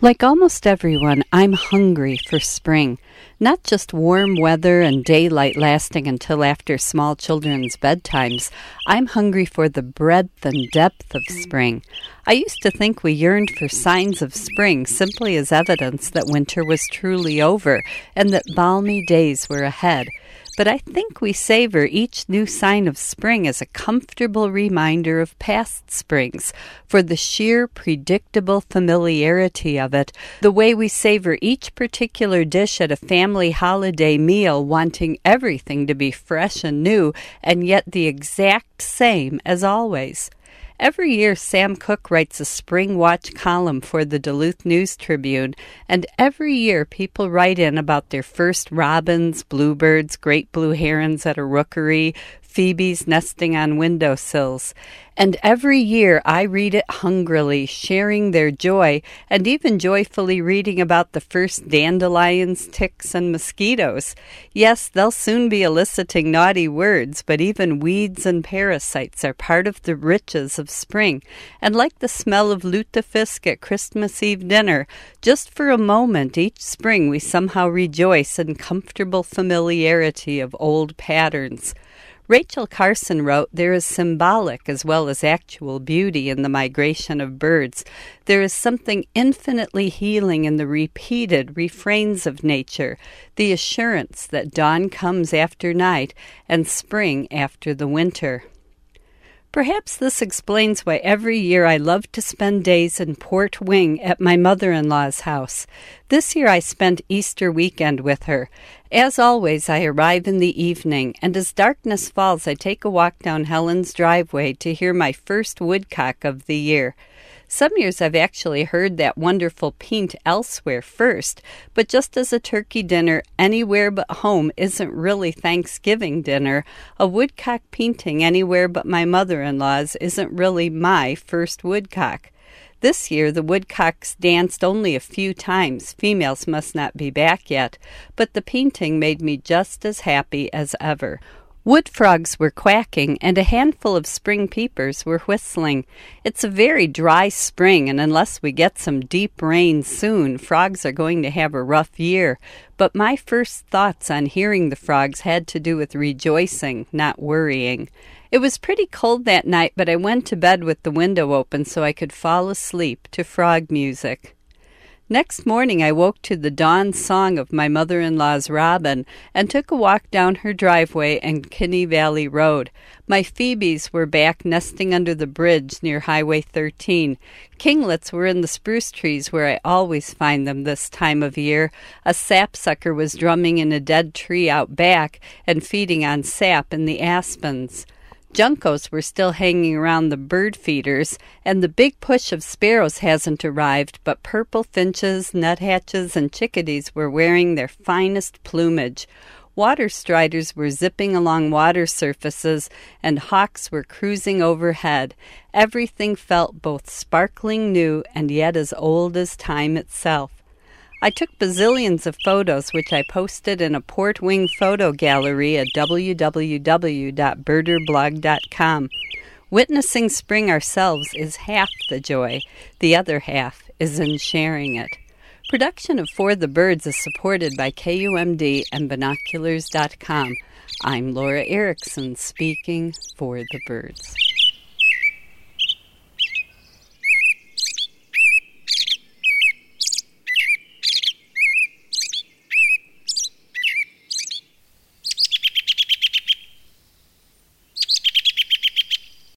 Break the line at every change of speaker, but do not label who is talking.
Like almost everyone, I'm hungry for spring. Not just warm weather and daylight lasting until after small children's bedtimes. I'm hungry for the breadth and depth of spring. I used to think we yearned for signs of spring simply as evidence that winter was truly over and that balmy days were ahead. But I think we savor each new sign of spring as a comfortable reminder of past springs, for the sheer predictable familiarity of it, the way we savor each particular dish at a family holiday meal, wanting everything to be fresh and new, and yet the exact same as always. Every year, Sam Cooke writes a Spring Watch column for the Duluth News-Tribune, and every year people write in about their first robins, bluebirds, great blue herons at a rookery, phoebes nesting on windowsills. And every year I read it hungrily, sharing their joy, and even joyfully reading about the first dandelions, ticks, and mosquitoes. Yes, they'll soon be eliciting naughty words, but even weeds and parasites are part of the riches of spring. And like the smell of lutefisk at Christmas Eve dinner, just for a moment each spring we somehow rejoice in comfortable familiarity of old patterns. Rachel Carson wrote, "There is symbolic as well as actual beauty in the migration of birds. There is something infinitely healing in the repeated refrains of nature, the assurance that dawn comes after night and spring after the winter." Perhaps this explains why every year I love to spend days in Port Wing at my mother-in-law's house. This year I spent Easter weekend with her. As always, I arrive in the evening, and as darkness falls, I take a walk down Helen's driveway to hear my first woodcock of the year. Some years I've actually heard that wonderful peent elsewhere first, but just as a turkey dinner anywhere but home isn't really Thanksgiving dinner, a woodcock peenting anywhere but my mother-in-law's isn't really my first woodcock. This year the woodcocks danced only a few times, females must not be back yet, but the peenting made me just as happy as ever. Wood frogs were quacking, and a handful of spring peepers were whistling. It's a very dry spring, and unless we get some deep rain soon, frogs are going to have a rough year. But my first thoughts on hearing the frogs had to do with rejoicing, not worrying. It was pretty cold that night, but I went to bed with the window open so I could fall asleep to frog music. Next morning I woke to the dawn song of my mother-in-law's robin and took a walk down her driveway and Kinney Valley Road. My phoebes were back nesting under the bridge near Highway 13. Kinglets were in the spruce trees where I always find them this time of year. A sapsucker was drumming in a dead tree out back and feeding on sap in the aspens. Juncos were still hanging around the bird feeders, and the big push of sparrows hasn't arrived, but purple finches, nuthatches, and chickadees were wearing their finest plumage. Water striders were zipping along water surfaces, and hawks were cruising overhead. Everything felt both sparkling new and yet as old as time itself. I took bazillions of photos, which I posted in a Port Wing photo gallery at www.birderblog.com. Witnessing spring ourselves is half the joy. The other half is in sharing it. Production of For the Birds is supported by KUMD and Binoculars.com. I'm Laura Erickson, speaking for the birds.